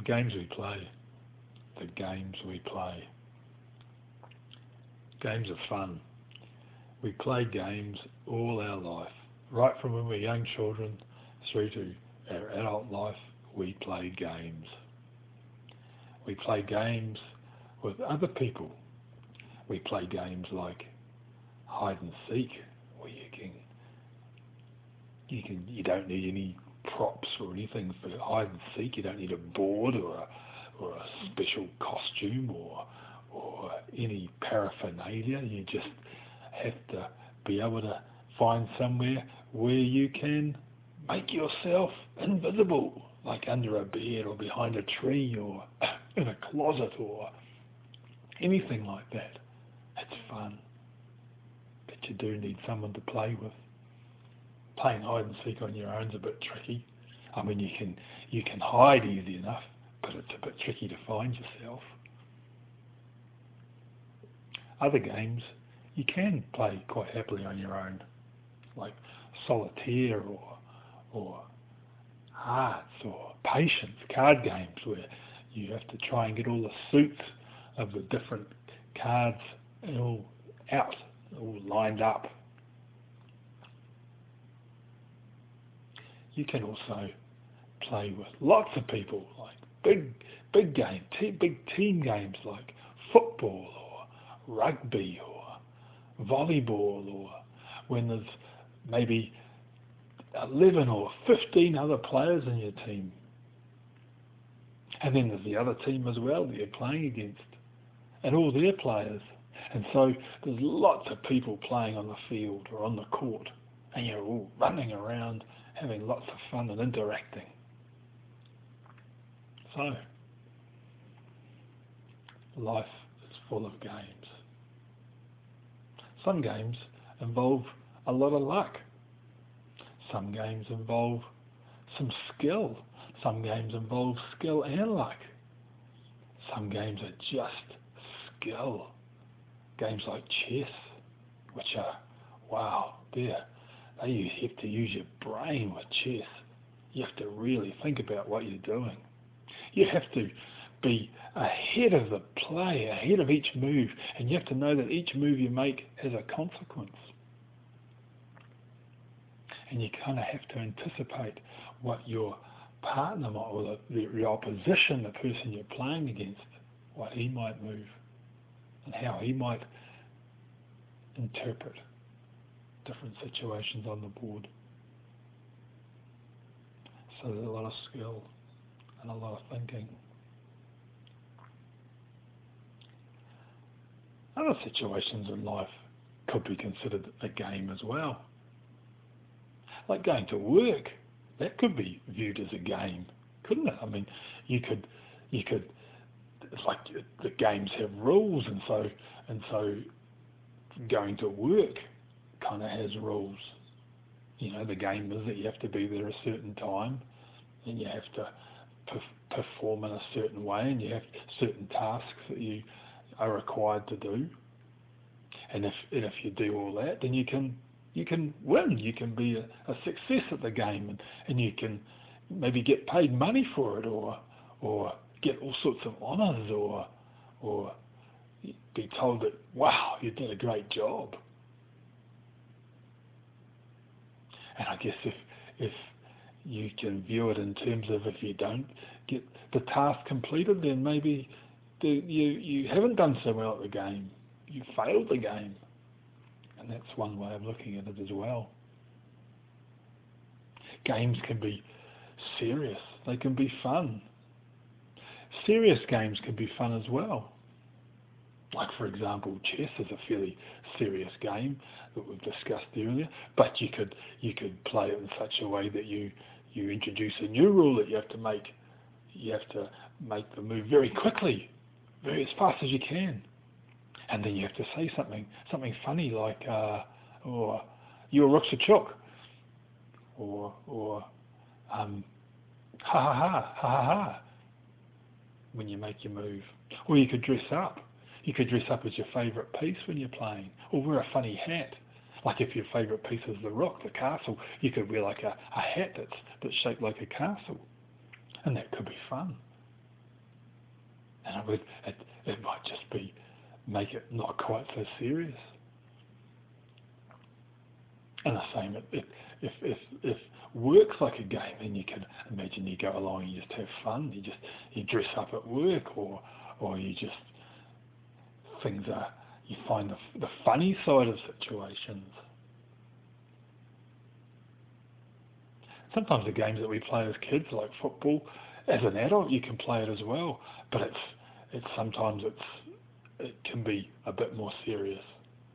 The games we play. The games we play. Games are fun. We play games all our life. Right from when we're young children through to our adult life, we play games. We play games with other people. We play games like hide and seek, where you don't need any props or anything for hide and seek. You don't need a board or a special costume or any paraphernalia. You just have to be able to find somewhere where you can make yourself invisible, like under a bed or behind a tree or in a closet or anything like that. It's fun, but you do need someone to play with. Playing hide and seek on your own is a bit tricky. I mean, you can hide easy enough, but it's a bit tricky to find yourself. Other games you can play quite happily on your own, like solitaire or hearts or patience, card games where you have to try and get all the suits of the different cards all out, all lined up. You can also play with lots of people, like big team games like football or rugby or volleyball, or when there's maybe 11 or 15 other players in your team. And then there's the other team as well that you're playing against, and all their players. And so there's lots of people playing on the field or on the court, and you're all running around having lots of fun and interacting. So, life is full of games. Some games involve a lot of luck. Some games involve some skill. Some games involve skill and luck. Some games are just skill. Games like chess, which are, wow, you have to use your brain with chess. You have to really think about what you're doing. You have to be ahead of the play, ahead of each move, and you have to know that each move you make has a consequence. And you kind of have to anticipate what your partner might, or the opposition, the person you're playing against, what he might move and how he might interpret different situations on the board. So there's a lot of skill and a lot of thinking. Other situations in life could be considered a game as well. Like going to work, that could be viewed as a game, couldn't it? I mean, you could. It's like the games have rules, and so going to work kind of has rules. You know, the game is that you have to be there a certain time, and you have to perform in a certain way, and you have certain tasks that you are required to do. And if you do all that, then you can win. You can be a success at the game, and you can maybe get paid money for it, or get all sorts of honours, or be told that, wow, you did a great job. And I guess if you can view it in terms of, if you don't get the task completed, then maybe you haven't done so well at the game. You failed the game. And that's one way of looking at it as well. Games can be serious. They can be fun. Serious games can be fun as well. Like, for example, chess is a fairly serious game that we've discussed earlier, but you could play it in such a way that you introduce a new rule that you have to make the move very quickly, very as fast as you can. And then you have to say something funny like, or your rook's a chook, or ha ha ha, ha ha ha, when you make your move. Or you could dress up. You could dress up as your favourite piece when you're playing, or wear a funny hat. Like if your favourite piece is the rook, the castle, you could wear like a hat that's shaped like a castle, and that could be fun. And it might just be, make it not quite so serious. And the same, if work's like a game, then you can imagine you go along and you just have fun. You dress up at work, or you just, you find the funny side of situations. Sometimes the games that we play as kids, like football, as an adult you can play it as well, but sometimes it can be a bit more serious.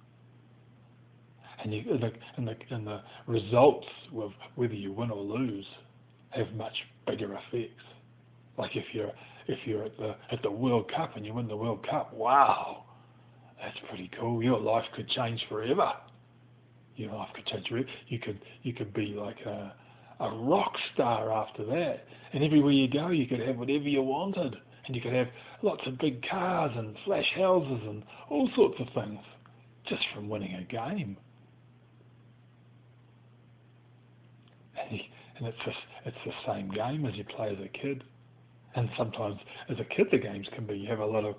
And the results, whether you win or lose, have much bigger effects. Like if you're at the World Cup and you win the World Cup, wow, that's pretty cool. Your life could change forever. Your life could change forever. You could be like a rock star after that. And everywhere you go, you could have whatever you wanted, and you could have lots of big cars and flash houses and all sorts of things just from winning a game. And it's the same game as you play as a kid. And sometimes as a kid the games can be, you have a lot of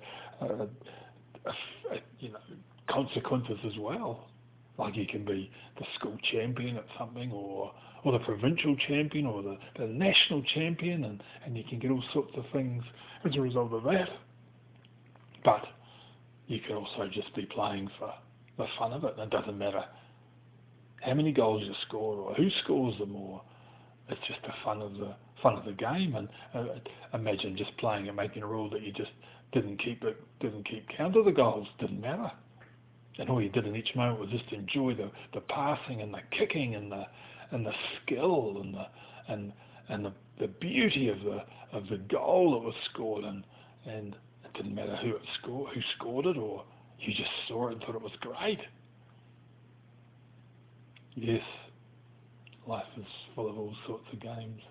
consequences as well. Like you can be the school champion at something, or the provincial champion, or the national champion, and you can get all sorts of things as a result of that. But you can also just be playing for the fun of it, and it doesn't matter how many goals you score or who scores them, or it's just the fun of the game. And imagine just playing and making a rule that you just didn't keep count of the goals. Didn't matter, and all you did in each moment was just enjoy the passing and the kicking and the skill and the beauty of the goal that was scored, and it didn't matter who scored it, or you just saw it and thought it was great. Yes, life is full of all sorts of games.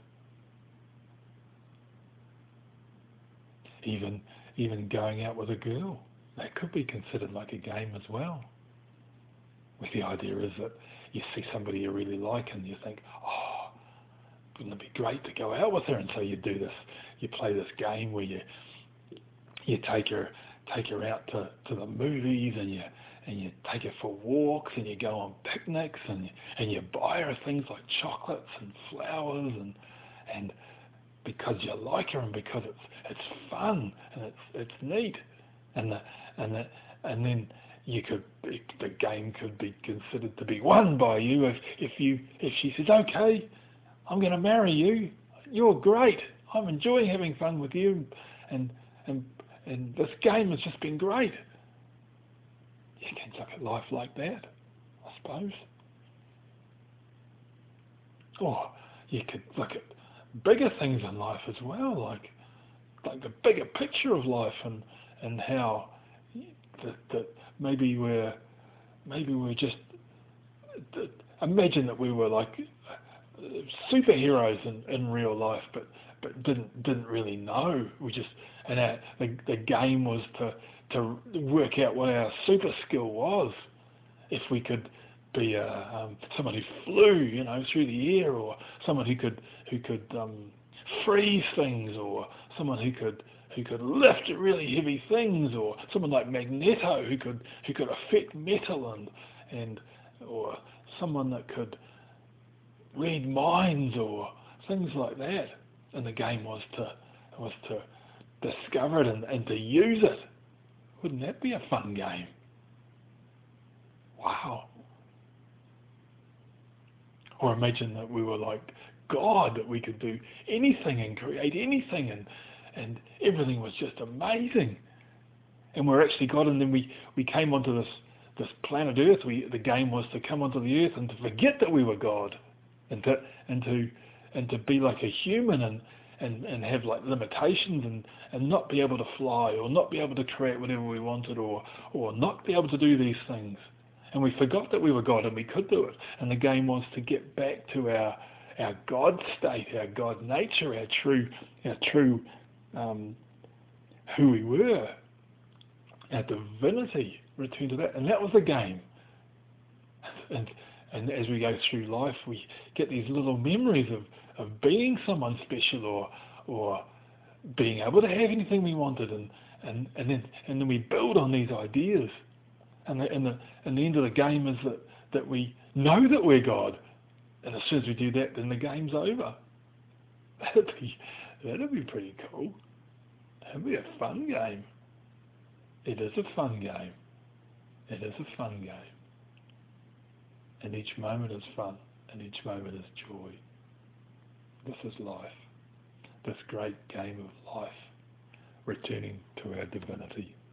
Even going out with a girl, that could be considered like a game as well. Where the idea is that you see somebody you really like and you think, oh, wouldn't it be great to go out with her? And so you do this, you play this game where you take her out to the movies, and you take her for walks, and you go on picnics, and you buy her things like chocolates and flowers, and because you like her, and because it's fun and it's neat, and then the game could be considered to be won by you if she says, okay, I'm going to marry you. You're great. I'm enjoying having fun with you, and this game has just been great. You can look at life like that, I suppose. Or you could look at bigger things in life as well, like the bigger picture of life, and how that maybe we're just, imagine that we were like superheroes in real life, but didn't really know. We just, and the game was to work out what our super skill was. If we could be someone who flew, through the air, or someone who could freeze things, or someone who could lift really heavy things, or someone like Magneto who could affect metal, or someone that could read minds, or things like that. And the game was to discover it and to use it. Wouldn't that be a fun game? Wow. Or imagine that we were like God, that we could do anything and create anything, and everything was just amazing. And we're actually God, and then we came onto this planet Earth. The game was to come onto the Earth and to forget that we were God, and to be like a human, and have like limitations, and not be able to fly, or not be able to create whatever we wanted, or not be able to do these things. And we forgot that we were God and we could do it. And the game was to get back to our God state, our God nature, our true who we were, our divinity. Return to that, and that was the game. And as we go through life, we get these little memories of being someone special, or being able to have anything we wanted, and then we build on these ideas, and the end of the game is that we know that we're God, and as soon as we do that, then the game's over. That'd be pretty cool. That'd be a fun game. It is a fun game. It is a fun game. And each moment is fun, and each moment is joy. This is life. This great game of life, returning to our divinity.